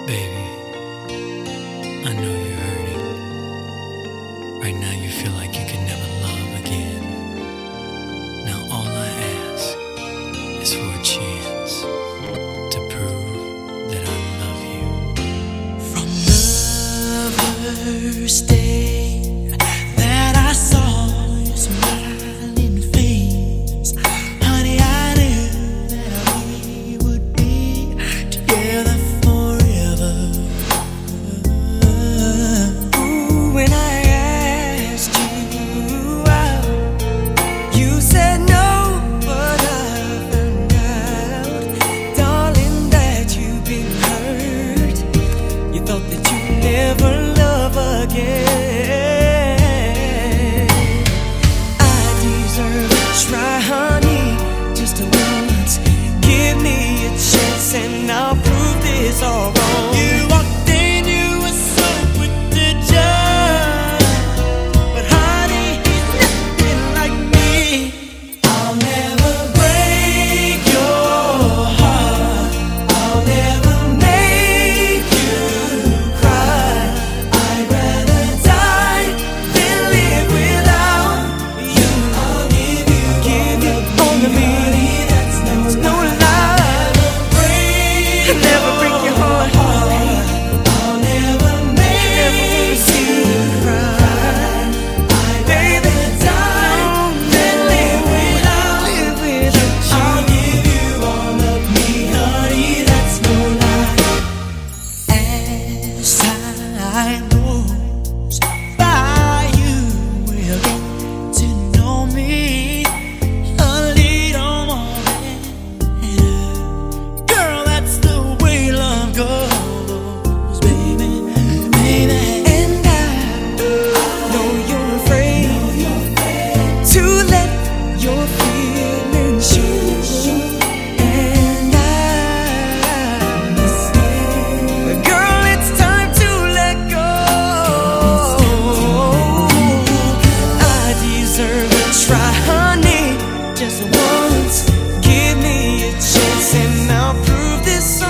Baby, I know you're hurting. Right now you feel like you can never love again. Now all I ask is for a chance to prove that I love you. From the first day that I saw your smiling face, honey, I knew that we would be together forever. Ooh, when I asked you out, you said no, but I found out, darling, that you've been hurt. You thought that you'd never love again. I deserve a try, honey, just once. Give me a chance and I'll prove this all wrong. You walked in, you were so quick to judge, but honey, he's nothing like me. I'll never break your heart, I'll never make you cry. I'd rather die than live without you. I'll give you all of me. That's no lie. Never break your heart. I'll never make you cry. I'd rather die than live without you. I'll give you all of me, honey. That's no lie. As time goes by, you will get to know me a little more better. Girl, that's the way love goes, baby, baby. And I know you're afraid to let your feelings show. And girl, it's time to let go. I deserve a try, honey, just once. Give me a chance and I'll prove this.